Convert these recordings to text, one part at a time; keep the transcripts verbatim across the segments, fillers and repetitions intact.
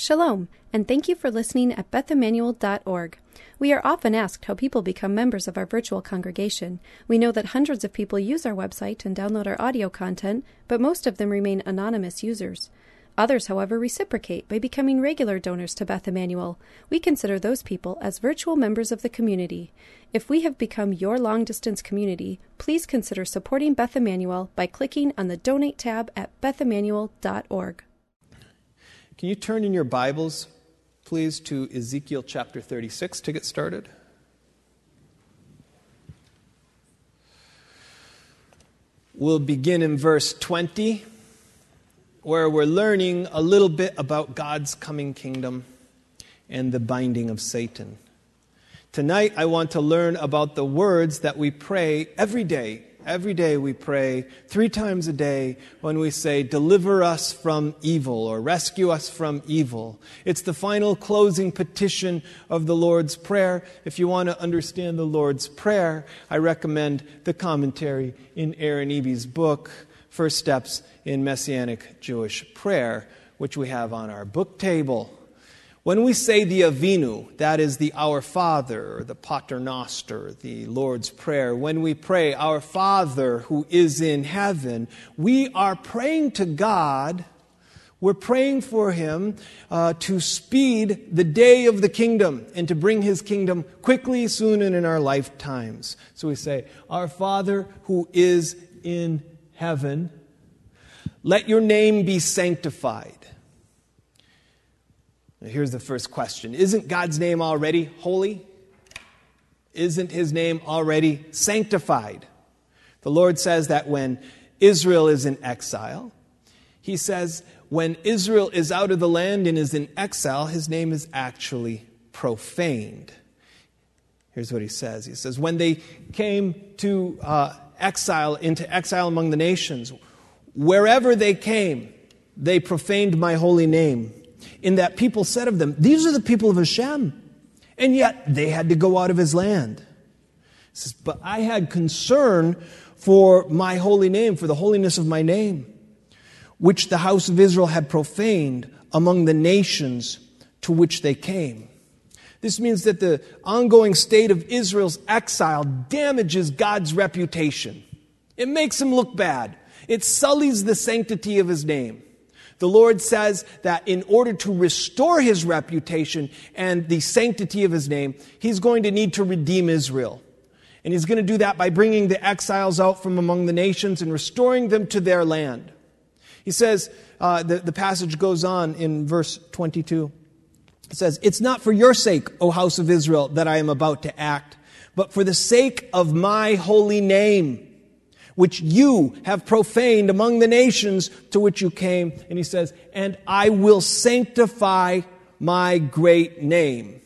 Shalom, and thank you for listening at beth emmanuel dot org. We are often asked how people become members of our virtual congregation. We know that hundreds of people use our website and download our audio content, but most of them remain anonymous users. Others, however, reciprocate by becoming regular donors to Beth Emmanuel. We consider those people as virtual members of the community. If we have become your long-distance community, please consider supporting Beth Emmanuel by clicking on the Donate tab at beth emmanuel dot org. Can you turn in your Bibles, please, to Ezekiel chapter thirty-six to get started? We'll begin in verse twenty, where we're learning a little bit about God's coming kingdom and the binding of Satan. Tonight, I want to learn about the words that we pray every day. Every day we pray three times a day when we say, deliver us from evil or rescue us from evil. It's the final closing petition of the Lord's Prayer. If you want to understand the Lord's Prayer, I recommend the commentary in Aaron Eby's book, First Steps in Messianic Jewish Prayer, which we have on our book table. When we say the Avinu, that is the Our Father, or the Pater Noster, the Lord's Prayer, when we pray, Our Father who is in heaven, we are praying to God. We're praying for Him uh, to speed the day of the kingdom and to bring His kingdom quickly, soon, and in our lifetimes. So we say, Our Father who is in heaven, let your name be sanctified. Now here's the first question. Isn't God's name already holy? Isn't His name already sanctified? The Lord says that when Israel is in exile, He says when Israel is out of the land and is in exile, His name is actually profaned. Here's what He says. He says, when they came to uh, exile, into exile among the nations, wherever they came, they profaned my holy name. In that people said of them, these are the people of Hashem. And yet they had to go out of His land. He says, but I had concern for my holy name, for the holiness of my name, which the house of Israel had profaned among the nations to which they came. This means that the ongoing state of Israel's exile damages God's reputation. It makes Him look bad. It sullies the sanctity of His name. The Lord says that in order to restore His reputation and the sanctity of His name, He's going to need to redeem Israel. And He's going to do that by bringing the exiles out from among the nations and restoring them to their land. He says, uh, the, the passage goes on in verse twenty-two. It says, it's not for your sake, O house of Israel, that I am about to act, but for the sake of my holy name, which you have profaned among the nations to which you came. And He says, and I will sanctify my great name.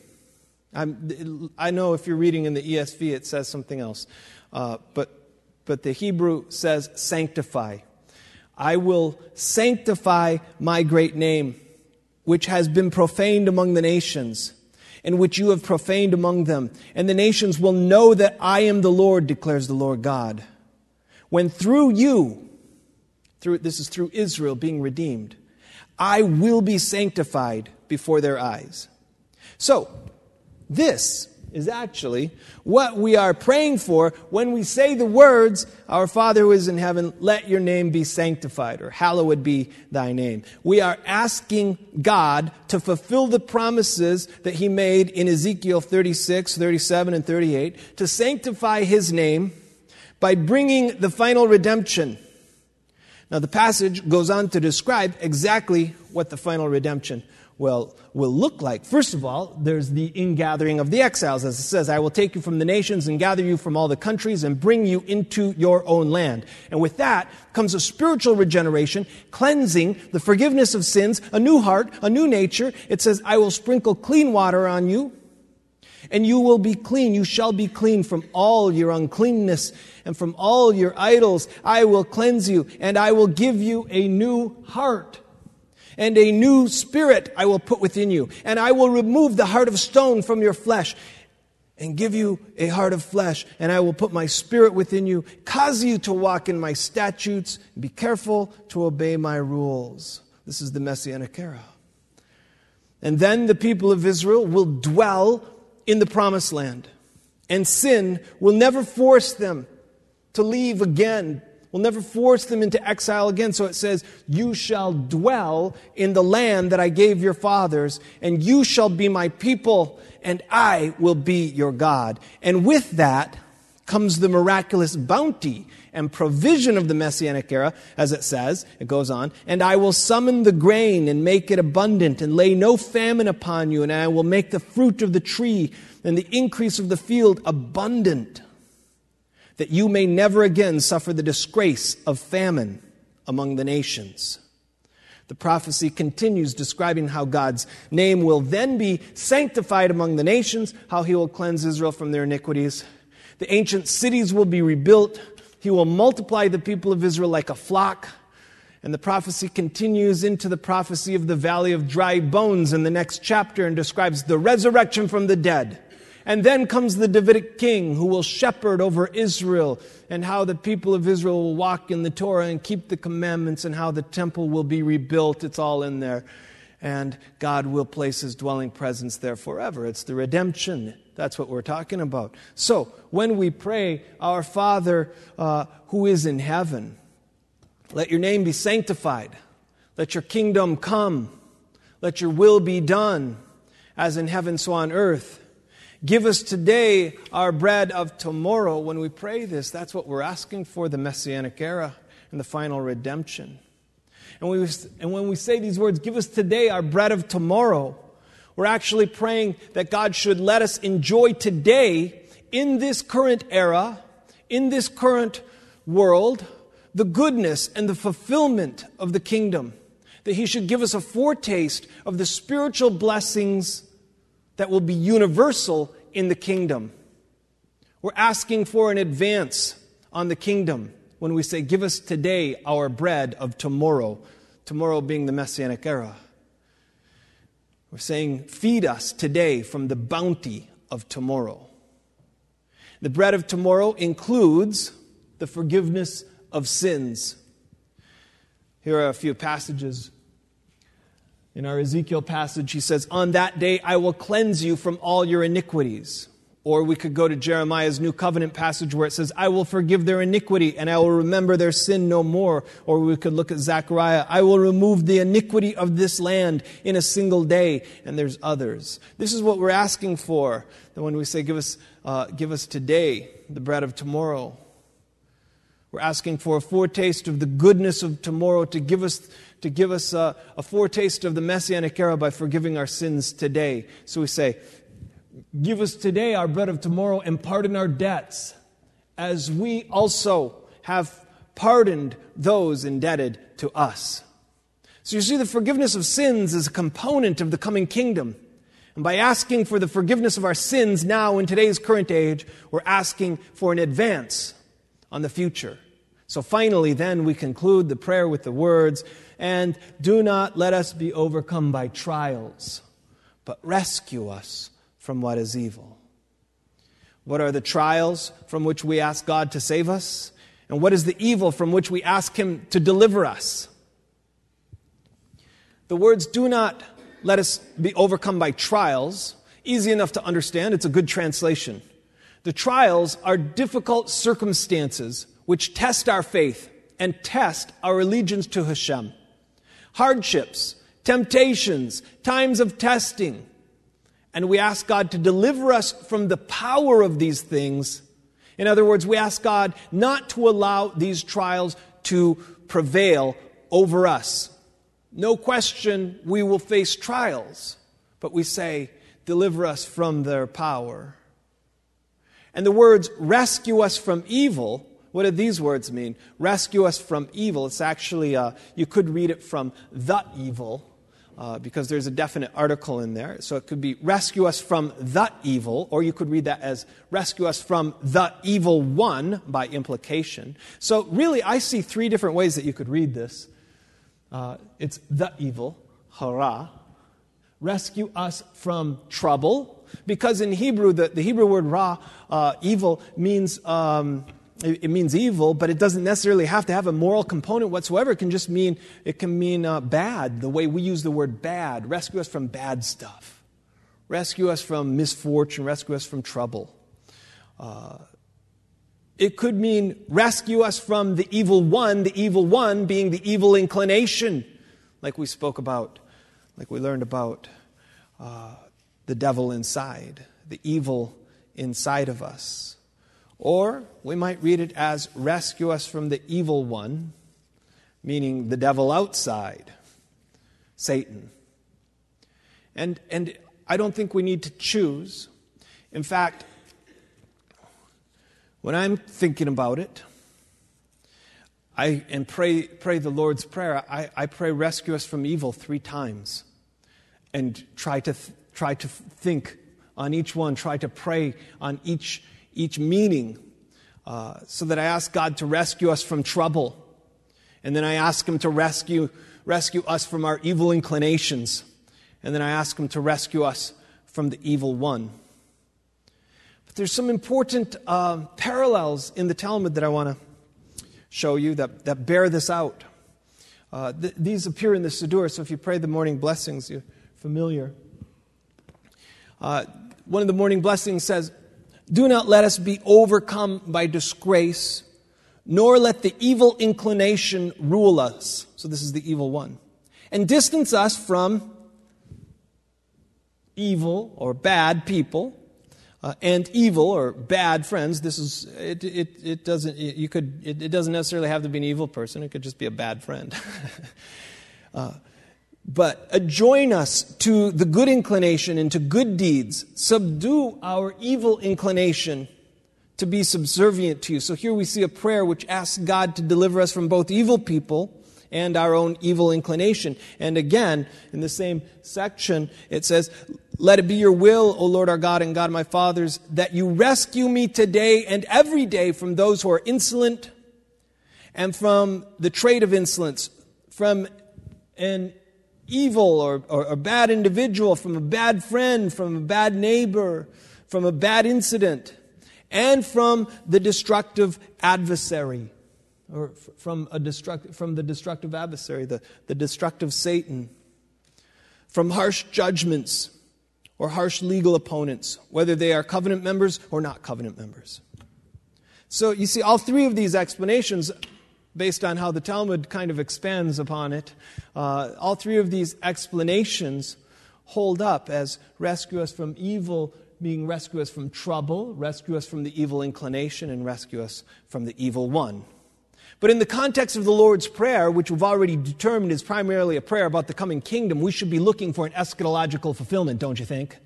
I'm, I know if you're reading in the E S V, it says something else. Uh, but, but the Hebrew says sanctify. I will sanctify my great name, which has been profaned among the nations, and which you have profaned among them. And the nations will know that I am the Lord, declares the Lord God. When through you, through this is through Israel being redeemed, I will be sanctified before their eyes. So, this is actually what we are praying for when we say the words, Our Father who is in heaven, let your name be sanctified, or hallowed be thy name. We are asking God to fulfill the promises that He made in Ezekiel thirty-six, thirty-seven, and thirty-eight, to sanctify His name by bringing the final redemption. Now the passage goes on to describe exactly what the final redemption will, will look like. First of all, there's the ingathering of the exiles. As it says, I will take you from the nations and gather you from all the countries and bring you into your own land. And with that comes a spiritual regeneration, cleansing, the forgiveness of sins, a new heart, a new nature. It says, I will sprinkle clean water on you, and you will be clean. You shall be clean from all your uncleanness and from all your idols. I will cleanse you, and I will give you a new heart. And a new spirit I will put within you. And I will remove the heart of stone from your flesh and give you a heart of flesh. And I will put my spirit within you, cause you to walk in my statutes, and be careful to obey my rules. This is the Messianic era. And then the people of Israel will dwell in the promised land. And sin will never force them to leave again. Will never force them into exile again. So it says, you shall dwell in the land that I gave your fathers, and you shall be my people, and I will be your God. And with that comes the miraculous bounty and provision of the Messianic era, as it says, it goes on, and I will summon the grain and make it abundant and lay no famine upon you, and I will make the fruit of the tree and the increase of the field abundant, that you may never again suffer the disgrace of famine among the nations. The prophecy continues describing how God's name will then be sanctified among the nations, how he will cleanse Israel from their iniquities. The ancient cities will be rebuilt. He will multiply the people of Israel like a flock. And the prophecy continues into the prophecy of the valley of dry bones in the next chapter and describes the resurrection from the dead. And then comes the Davidic king who will shepherd over Israel, and how the people of Israel will walk in the Torah and keep the commandments, and how the temple will be rebuilt. It's all in there. And God will place his dwelling presence there forever. It's the redemption. That's what we're talking about. So, when we pray, our Father uh, who is in heaven, let your name be sanctified. Let your kingdom come. Let your will be done, as in heaven, so on earth. Give us today our bread of tomorrow. When we pray this, that's what we're asking for, the Messianic era and the final redemption. And, we, and when we say these words, give us today our bread of tomorrow, we're actually praying that God should let us enjoy today, in this current era, in this current world, the goodness and the fulfillment of the kingdom. That he should give us a foretaste of the spiritual blessings that will be universal in the kingdom. We're asking for an advance on the kingdom when we say, give us today our bread of tomorrow. Tomorrow being the Messianic era. We're saying, feed us today from the bounty of tomorrow. The bread of tomorrow includes the forgiveness of sins. Here are a few passages. In our Ezekiel passage, he says, on that day I will cleanse you from all your iniquities. Or we could go to Jeremiah's New Covenant passage where it says, I will forgive their iniquity and I will remember their sin no more. Or we could look at Zechariah, I will remove the iniquity of this land in a single day. And there's others. This is what we're asking for. That when we say, give us, uh, give us today the bread of tomorrow. We're asking for a foretaste of the goodness of tomorrow, to give us to give us a, a foretaste of the Messianic era by forgiving our sins today. So we say, give us today our bread of tomorrow and pardon our debts, as we also have pardoned those indebted to us. So you see, the forgiveness of sins is a component of the coming kingdom. And by asking for the forgiveness of our sins now in today's current age, we're asking for an advance on the future. So finally, then, we conclude the prayer with the words, and do not let us be overcome by trials, but rescue us from what is evil. What are the trials from which we ask God to save us? And what is the evil from which we ask him to deliver us? The words, do not let us be overcome by trials, easy enough to understand. It's a good translation. The trials are difficult circumstances which test our faith and test our allegiance to Hashem. Hardships, temptations, times of testing. And we ask God to deliver us from the power of these things. In other words, we ask God not to allow these trials to prevail over us. No question we will face trials, but we say, deliver us from their power. And the words, rescue us from evil, what do these words mean? Rescue us from evil. It's actually, uh, you could read it from the evil, uh, because there's a definite article in there. So it could be rescue us from the evil, or you could read that as rescue us from the evil one, by implication. So really, I see three different ways that you could read this. Uh, it's the evil, hara. Rescue us from trouble, because in Hebrew, the, the Hebrew word ra, uh, evil, means... Um, it, it means evil, but it doesn't necessarily have to have a moral component whatsoever. It can just mean, it can mean uh, bad, the way we use the word bad. Rescue us from bad stuff. Rescue us from misfortune. Rescue us from trouble. Uh, it could mean rescue us from the evil one, the evil one being the evil inclination, like we spoke about, like we learned about uh, the devil inside, the evil inside of us. Or we might read it as rescue us from the evil one, meaning the devil outside, Satan. And, and I don't think we need to choose. In fact, when I'm thinking about it, I and pray pray the Lord's Prayer, I, I pray rescue us from evil three times. And try to th- try to think on each one, try to pray on each each meaning, uh, so that I ask God to rescue us from trouble. And then I ask Him to rescue, rescue us from our evil inclinations. And then I ask Him to rescue us from the evil one. But there's some important uh, parallels in the Talmud that I want to show you that, that bear this out. Uh, th- these appear in the Siddur, so if you pray the morning blessings, you're familiar. Uh, one of the morning blessings says, "Do not let us be overcome by disgrace, nor let the evil inclination rule us." So this is the evil one. "And distance us from evil or bad people, uh, and evil or bad friends." This is it. It, it doesn't. You could. It, it doesn't necessarily have to be an evil person. It could just be a bad friend. uh, But adjoin us to the good inclination and to good deeds. Subdue our evil inclination to be subservient to you. So here we see a prayer which asks God to deliver us from both evil people and our own evil inclination. And again, in the same section, it says, "Let it be your will, O Lord our God and God of my fathers, that you rescue me today and every day from those who are insolent and from the trait of insolence, from an evil or, or a bad individual, from a bad friend, from a bad neighbor, from a bad incident, and from the destructive adversary, or from a destruct, from the destructive adversary, the, the destructive Satan, from harsh judgments or harsh legal opponents, whether they are covenant members or not covenant members." So you see, all three of these explanations, based on how the Talmud kind of expands upon it, uh, all three of these explanations hold up as rescue us from evil, being rescue us from trouble, rescue us from the evil inclination, and rescue us from the evil one. But in the context of the Lord's Prayer, which we've already determined is primarily a prayer about the coming kingdom, we should be looking for an eschatological fulfillment, don't you think?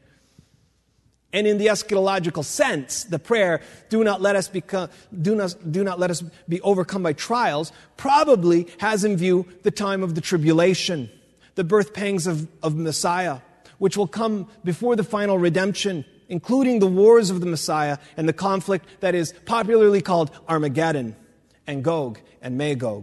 And in the eschatological sense, the prayer, do not let us become, do not, do not let us be overcome by trials, probably has in view the time of the tribulation, the birth pangs of, of Messiah, which will come before the final redemption, including the wars of the Messiah and the conflict that is popularly called Armageddon and Gog and Magog.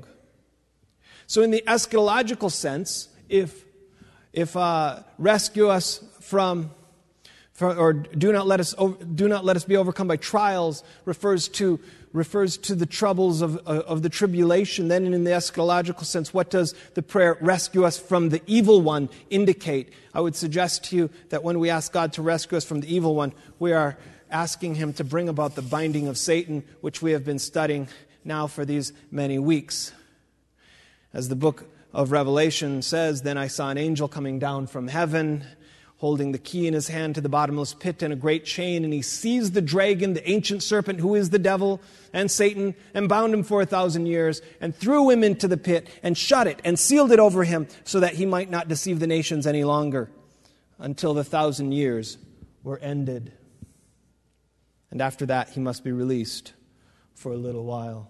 So in the eschatological sense, if, if uh, rescue us from For, or do not let us do not let us be overcome by trials refers to refers to the troubles of of the tribulation. Then in the eschatological sense, what does the prayer rescue us from the evil one indicate? I would suggest to you that when we ask God to rescue us from the evil one, we are asking Him to bring about the binding of Satan, which we have been studying now for these many weeks. As the book of Revelation says, "Then I saw an angel coming down from heaven, holding the key in his hand to the bottomless pit and a great chain, and he seized the dragon, the ancient serpent, who is the devil and Satan, and bound him for a thousand years, and threw him into the pit, and shut it, and sealed it over him, so that he might not deceive the nations any longer, until the thousand years were ended. And after that, he must be released for a little while."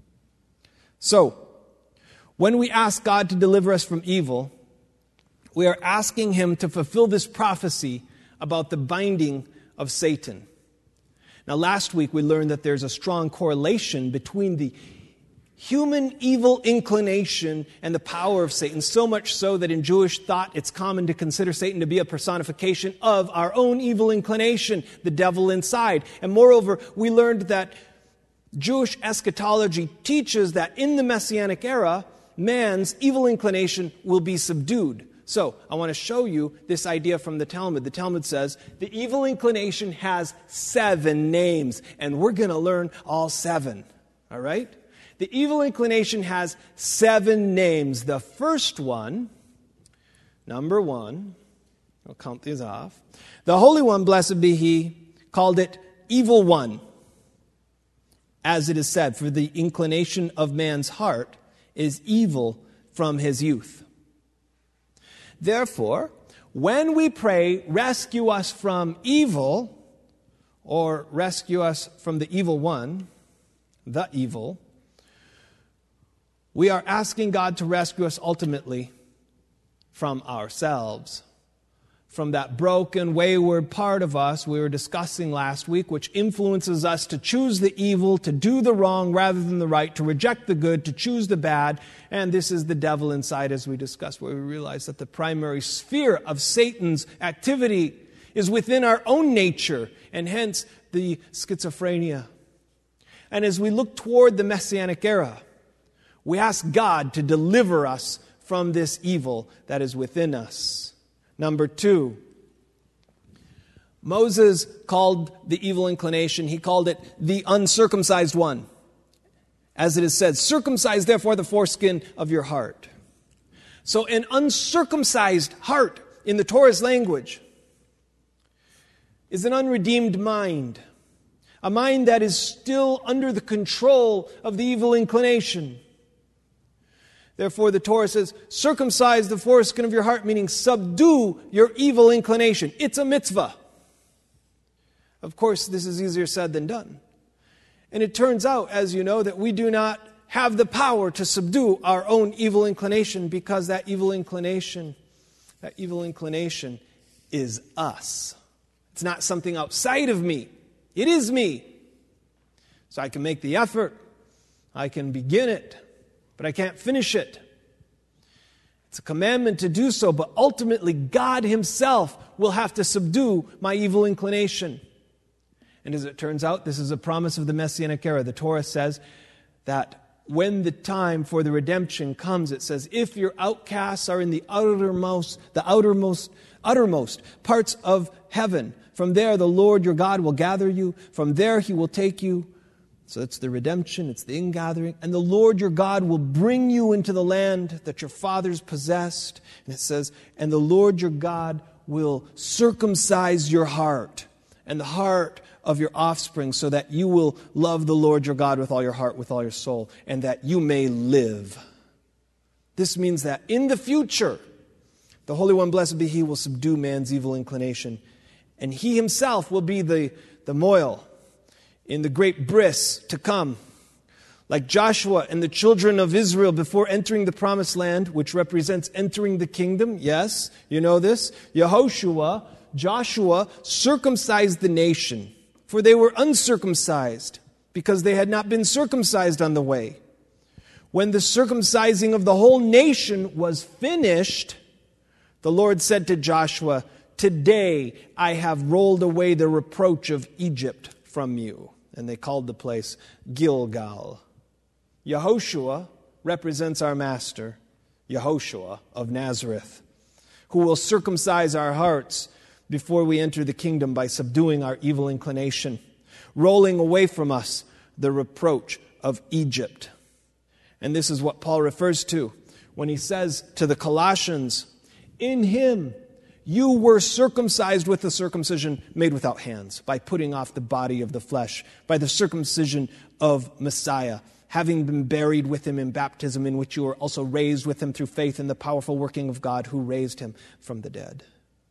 So, when we ask God to deliver us from evil, we are asking Him to fulfill this prophecy about the binding of Satan. Now, last week we learned that there's a strong correlation between the human evil inclination and the power of Satan, so much so that in Jewish thought it's common to consider Satan to be a personification of our own evil inclination, the devil inside. And moreover, we learned that Jewish eschatology teaches that in the Messianic era, man's evil inclination will be subdued. So, I want to show you this idea from the Talmud. The Talmud says, the evil inclination has seven names, and we're going to learn all seven. All right? The evil inclination has seven names. The first one, number one, I'll count these off. The Holy One, blessed be He, called it Evil One. As it is said, for the inclination of man's heart is evil from his youth. Therefore, when we pray, rescue us from evil, or rescue us from the evil one, the evil, we are asking God to rescue us ultimately from ourselves, from that broken, wayward part of us we were discussing last week, which influences us to choose the evil, to do the wrong rather than the right, to reject the good, to choose the bad. And this is the devil inside, as we discussed, where we realize that the primary sphere of Satan's activity is within our own nature, and hence the schizophrenia. And as we look toward the Messianic era, we ask God to deliver us from this evil that is within us. Number two, Moses called the evil inclination, he called it the uncircumcised one. As it is said, circumcise therefore the foreskin of your heart. So an uncircumcised heart in the Torah's language is an unredeemed mind. A mind that is still under the control of the evil inclination. Therefore, the Torah says, circumcise the foreskin of your heart, meaning subdue your evil inclination. It's a mitzvah. Of course, this is easier said than done. And it turns out, as you know, that we do not have the power to subdue our own evil inclination, because that evil inclination, that evil inclination is us. It's not something outside of me. It is me. So I can make the effort. I can begin it. But I can't finish it. It's a commandment to do so, but ultimately God Himself will have to subdue my evil inclination. And as it turns out, this is a promise of the Messianic era. The Torah says that when the time for the redemption comes, it says, if your outcasts are in the outermost, the outermost, uttermost parts of heaven, from there the Lord your God will gather you. From there He will take you. So it's the redemption, it's the ingathering. And the Lord your God will bring you into the land that your fathers possessed. And it says, and the Lord your God will circumcise your heart and the heart of your offspring, so that you will love the Lord your God with all your heart, with all your soul, and that you may live. This means that in the future, the Holy One, blessed be He, will subdue man's evil inclination. And He Himself will be the, the moil in the great bris to come. Like Joshua and the children of Israel before entering the promised land, which represents entering the kingdom. Yes, you know this. Yehoshua, Joshua circumcised the nation, for they were uncircumcised, because they had not been circumcised on the way. When the circumcising of the whole nation was finished, the Lord said to Joshua, today I have rolled away the reproach of Egypt from you. And they called the place Gilgal. Yehoshua represents our Master, Yehoshua of Nazareth, who will circumcise our hearts before we enter the kingdom by subduing our evil inclination, rolling away from us the reproach of Egypt. And this is what Paul refers to when he says to the Colossians, in Him you were circumcised with the circumcision made without hands, by putting off the body of the flesh, by the circumcision of Messiah, having been buried with Him in baptism, in which you were also raised with Him through faith in the powerful working of God who raised Him from the dead.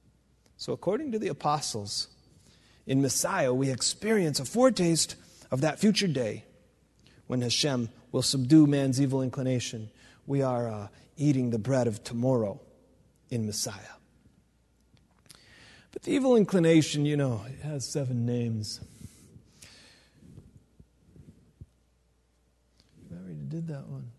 So according to the apostles, in Messiah we experience a foretaste of that future day when Hashem will subdue man's evil inclination. We are uh, eating the bread of tomorrow in Messiah. But the evil inclination, you know, it has seven names. I already did that one.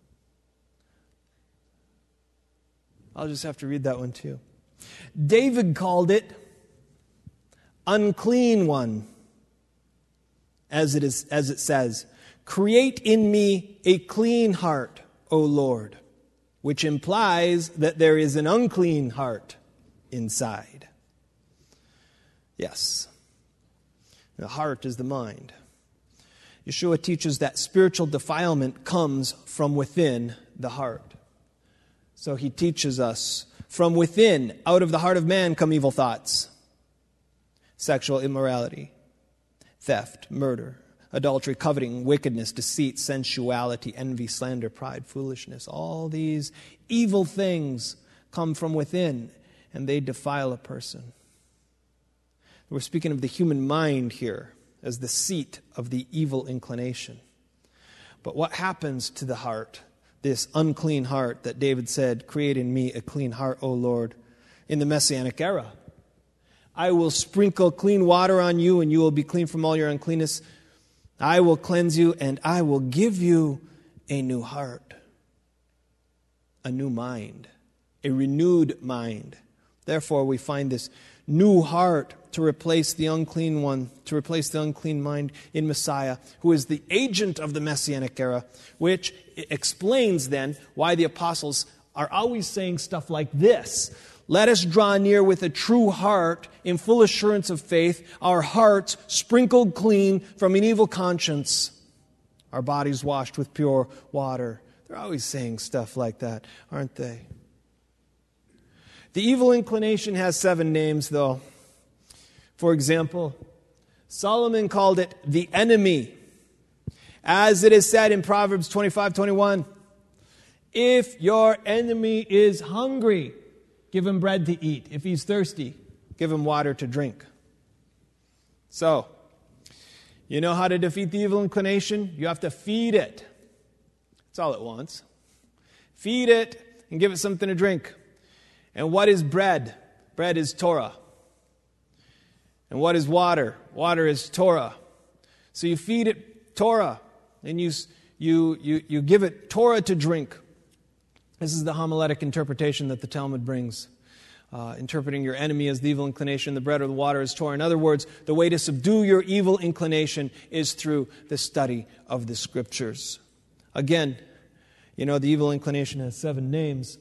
I'll just have to read that one too. David called it unclean one, as it is, as it says, create in me a clean heart, O Lord, which implies that there is an unclean heart inside. Yes, the heart is the mind. Yeshua teaches that spiritual defilement comes from within the heart. So he teaches us, from within, out of the heart of man come evil thoughts, sexual immorality, theft, murder, adultery, coveting, wickedness, deceit, sensuality, envy, slander, pride, foolishness. All these evil things come from within, and they defile a person. We're speaking of the human mind here as the seat of the evil inclination. But what happens to the heart, this unclean heart that David said, create in me a clean heart, O Lord, in the Messianic era? I will sprinkle clean water on you, and you will be clean from all your uncleanness. I will cleanse you, and I will give you a new heart, a new mind, a renewed mind. Therefore, we find this new heart to replace the unclean one, to replace the unclean mind in Messiah, who is the agent of the Messianic era, which explains then why the apostles are always saying stuff like this. Let us draw near with a true heart in full assurance of faith, our hearts sprinkled clean from an evil conscience, our bodies washed with pure water. They're always saying stuff like that, aren't they? The evil inclination has seven names, though. For example, Solomon called it the enemy. As it is said in Proverbs twenty-five twenty-one, if your enemy is hungry, give him bread to eat. If he's thirsty, give him water to drink. So, you know how to defeat the evil inclination? You have to feed it. That's all it wants. Feed it and give it something to drink. And what is bread? Bread is Torah. And what is water? Water is Torah. So you feed it Torah, and you, you, you, you give it Torah to drink. This is the homiletic interpretation that the Talmud brings, uh, interpreting your enemy as the evil inclination, the bread or the water as Torah. In other words, the way to subdue your evil inclination is through the study of the Scriptures. Again, you know, the evil inclination has seven names.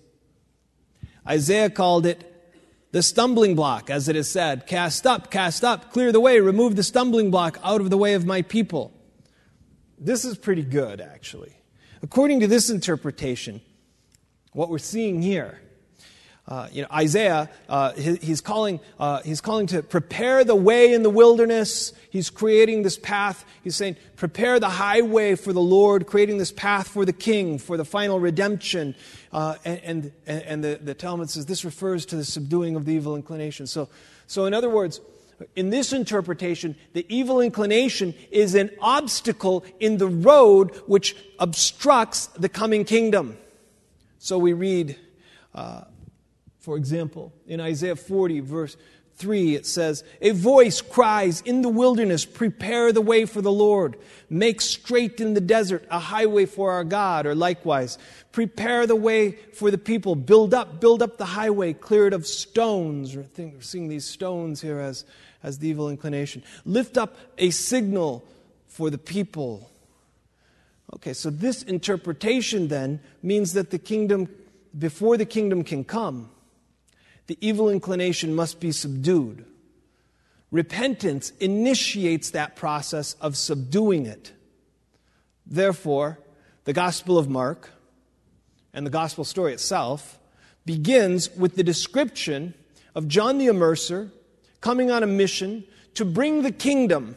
Isaiah called it the stumbling block, as it is said, cast up, cast up, clear the way, remove the stumbling block out of the way of my people. This is pretty good, actually. According to this interpretation, what we're seeing here, uh, you know, Isaiah, uh, he, he's calling, uh, he's calling to prepare the way in the wilderness. He's creating this path. He's saying, prepare the highway for the Lord, creating this path for the King, for the final redemption. Uh, and and, and the, the Talmud says this refers to the subduing of the evil inclination. So, so in other words, in this interpretation, the evil inclination is an obstacle in the road which obstructs the coming kingdom. So we read, uh, for example, in Isaiah forty, verse three, it says, a voice cries in the wilderness, prepare the way for the Lord. Make straight in the desert a highway for our God. Or likewise, prepare the way for the people. Build up, build up the highway, clear it of stones. We're seeing these stones here as, as the evil inclination. Lift up a signal for the people. Okay, so this interpretation then means that the kingdom, before the kingdom can come, the evil inclination must be subdued. Repentance initiates that process of subduing it. Therefore, the Gospel of Mark and the Gospel story itself begins with the description of John the Immerser coming on a mission to bring the kingdom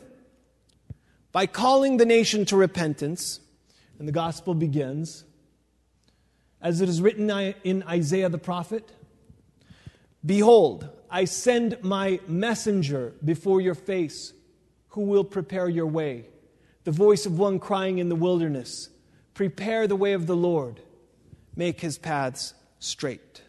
by calling the nation to repentance. And the Gospel begins, as it is written in Isaiah the prophet, behold, I send my messenger before your face, who will prepare your way. The voice of one crying in the wilderness, prepare the way of the Lord, make his paths straight.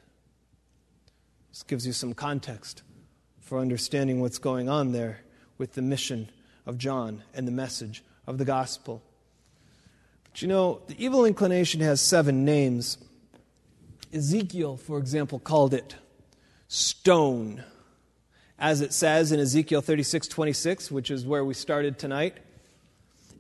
This gives you some context for understanding what's going on there with the mission of John and the message of the gospel. But you know, the evil inclination has seven names. Ezekiel, for example, called it stone. As it says in Ezekiel thirty-six twenty-six, which is where we started tonight,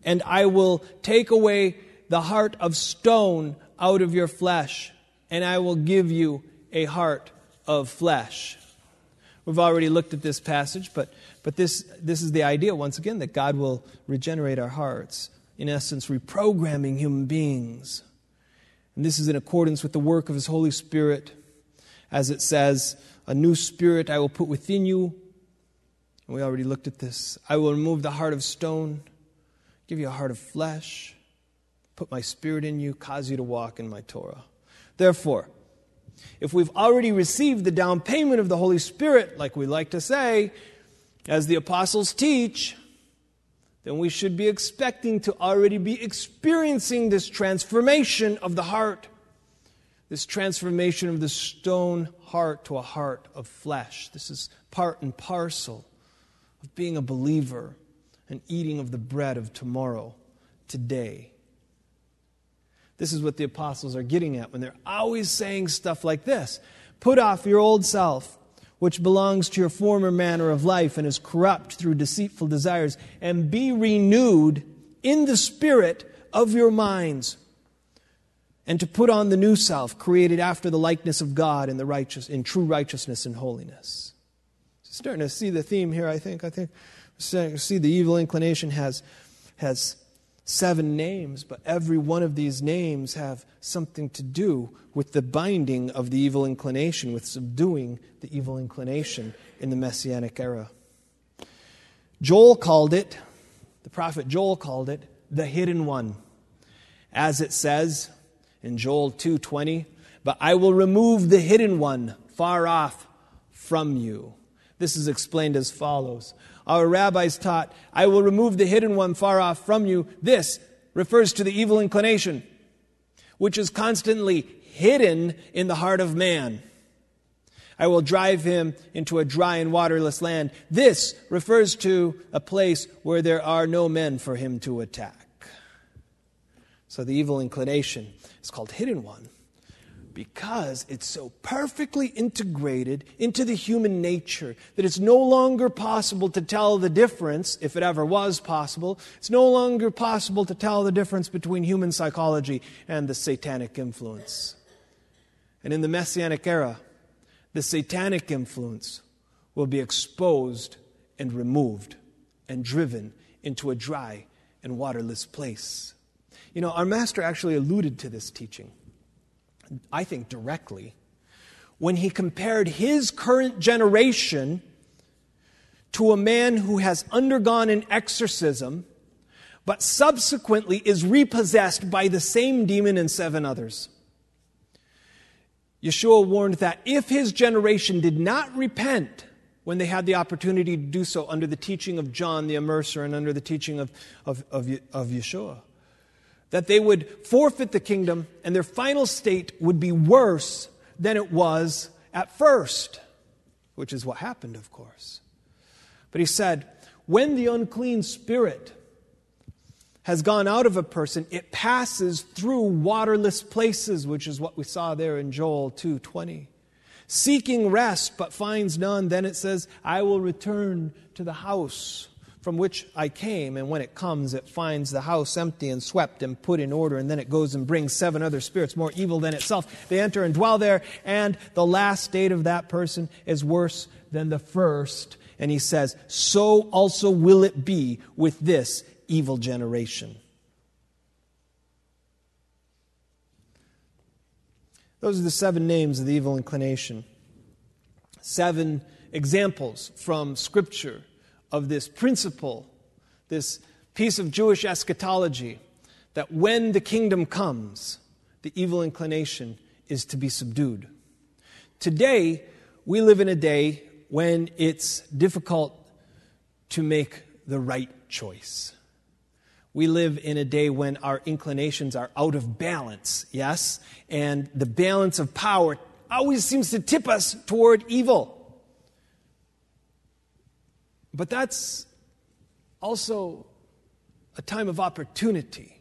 and I will take away the heart of stone out of your flesh, and I will give you a heart of flesh. We've already looked at this passage, but, but this, this is the idea, once again, that God will regenerate our hearts, in essence, reprogramming human beings. And this is in accordance with the work of His Holy Spirit. As it says, a new spirit I will put within you. And we already looked at this. I will remove the heart of stone, give you a heart of flesh, put my spirit in you, cause you to walk in my Torah. Therefore, if we've already received the down payment of the Holy Spirit, like we like to say, as the apostles teach, then we should be expecting to already be experiencing this transformation of the heart, this transformation of the stone heart to a heart of flesh. This is part and parcel of being a believer and eating of the bread of tomorrow, today. This is what the apostles are getting at when they're always saying stuff like this. Put off your old self, which belongs to your former manner of life and is corrupt through deceitful desires, and be renewed in the spirit of your minds, and to put on the new self, created after the likeness of God in the righteous, in true righteousness and holiness. So starting to see the theme here, I think. I think we're see the evil inclination has has seven names, but every one of these names have something to do with the binding of the evil inclination, with subduing the evil inclination in the Messianic era. Joel called it, the prophet Joel called it, the hidden one. As it says in Joel two twenty, but I will remove the hidden one far off from you. This is explained as follows. Our rabbis taught, I will remove the hidden one far off from you. This refers to the evil inclination, which is constantly hidden in the heart of man. I will drive him into a dry and waterless land. This refers to a place where there are no men for him to attack. So the evil inclination is called hidden one because it's so perfectly integrated into the human nature that it's no longer possible to tell the difference, if it ever was possible, it's no longer possible to tell the difference between human psychology and the satanic influence. And in the Messianic era, the satanic influence will be exposed and removed and driven into a dry and waterless place. You know, our master actually alluded to this teaching, I think directly, when he compared his current generation to a man who has undergone an exorcism, but subsequently is repossessed by the same demon and seven others. Yeshua warned that if his generation did not repent when they had the opportunity to do so under the teaching of John the Immerser and under the teaching of, of, of, of Yeshua, that they would forfeit the kingdom and their final state would be worse than it was at first, which is what happened, of course. But he said, when the unclean spirit has gone out of a person, it passes through waterless places, which is what we saw there in Joel two twenty. Seeking rest, but finds none, then it says, I will return to the house from which I came, and when it comes, it finds the house empty and swept and put in order, and then it goes and brings seven other spirits more evil than itself. They enter and dwell there, and the last state of that person is worse than the first. And he says, so also will it be with this evil generation. Those are the seven names of the evil inclination. Seven examples from Scripture of this principle, this piece of Jewish eschatology, that when the kingdom comes, the evil inclination is to be subdued. Today, we live in a day when it's difficult to make the right choice. We live in a day when our inclinations are out of balance, yes? And the balance of power always seems to tip us toward evil. But that's also a time of opportunity.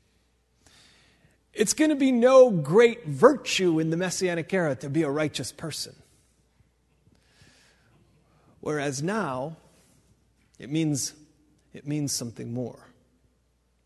It's going to be no great virtue in the Messianic era to be a righteous person. Whereas now, it means, it means something more.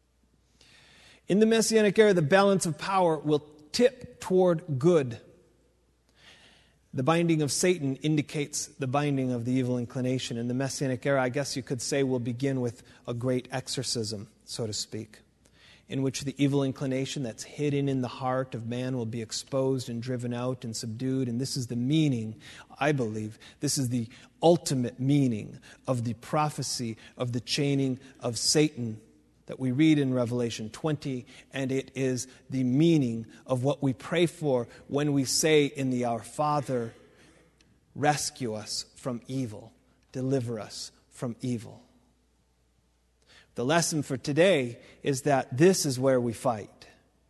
In the Messianic era, the balance of power will tip toward good. The binding of Satan indicates the binding of the evil inclination. In the Messianic era, I guess you could say, will begin with a great exorcism, so to speak, in which the evil inclination that's hidden in the heart of man will be exposed and driven out and subdued. And this is the meaning, I believe, this is the ultimate meaning of the prophecy of the chaining of Satan that we read in Revelation twenty, and it is the meaning of what we pray for when we say in the Our Father, rescue us from evil, deliver us from evil. The lesson for today is that this is where we fight.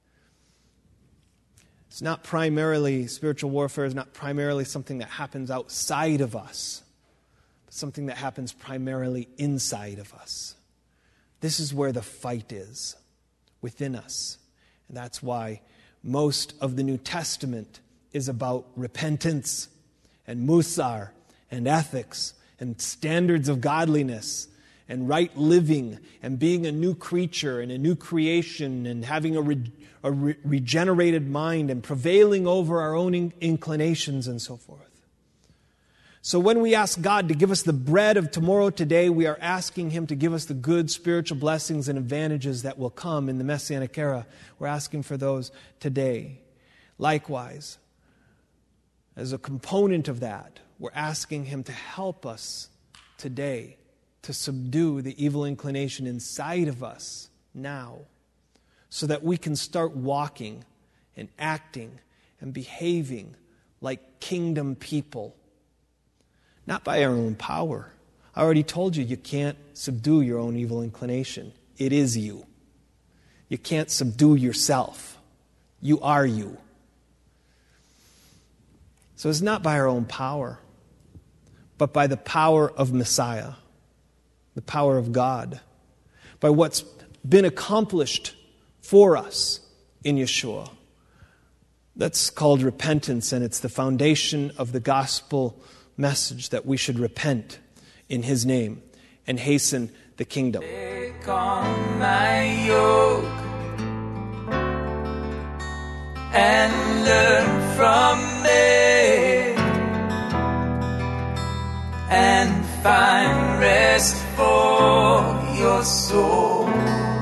It's not primarily, spiritual warfare is not primarily something that happens outside of us, but something that happens primarily inside of us. This is where the fight is, within us. And that's why most of the New Testament is about repentance and musar and ethics and standards of godliness and right living and being a new creature and a new creation and having a, re- a re- regenerated mind and prevailing over our own in- inclinations and so forth. So when we ask God to give us the bread of tomorrow today, we are asking Him to give us the good spiritual blessings and advantages that will come in the Messianic era. We're asking for those today. Likewise, as a component of that, we're asking Him to help us today to subdue the evil inclination inside of us now, so that we can start walking and acting and behaving like kingdom people. Not by our own power. I already told you, you can't subdue your own evil inclination. It is you. You can't subdue yourself. You are you. So it's not by our own power, but by the power of Messiah, the power of God, by what's been accomplished for us in Yeshua. That's called repentance, and it's the foundation of the gospel message that we should repent in His name and hasten the kingdom. Take on my yoke and learn from me and find rest for your soul.